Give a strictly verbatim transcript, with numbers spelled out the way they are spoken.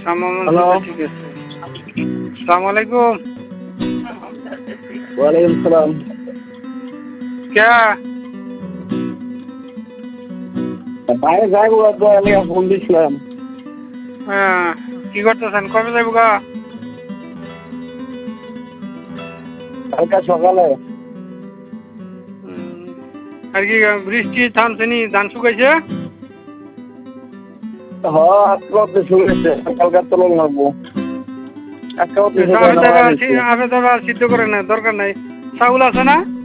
Hello, ঠিক আছে। আসসালামু আলাইকুম। ওয়ালাইকুম সালাম। কে বাইরে যাইবো আমি ফোন দিছিলাম। হ্যাঁ, কি করতেছেন? কবে যাইব গা? কালকে সকালে। উম, আর কি বৃষ্টি থামছেনি? ধান শুকাইছে? হ আজকে অব্দি শুরু হয়েছে, কালকে তোলন লাগবো। আজকে অব্দি আপনি শুকায় দেবা নামায় দিচ্ছে। আপনি দেবা সিদ্ধ করে না, দরকার নাই। চাউল আছে না?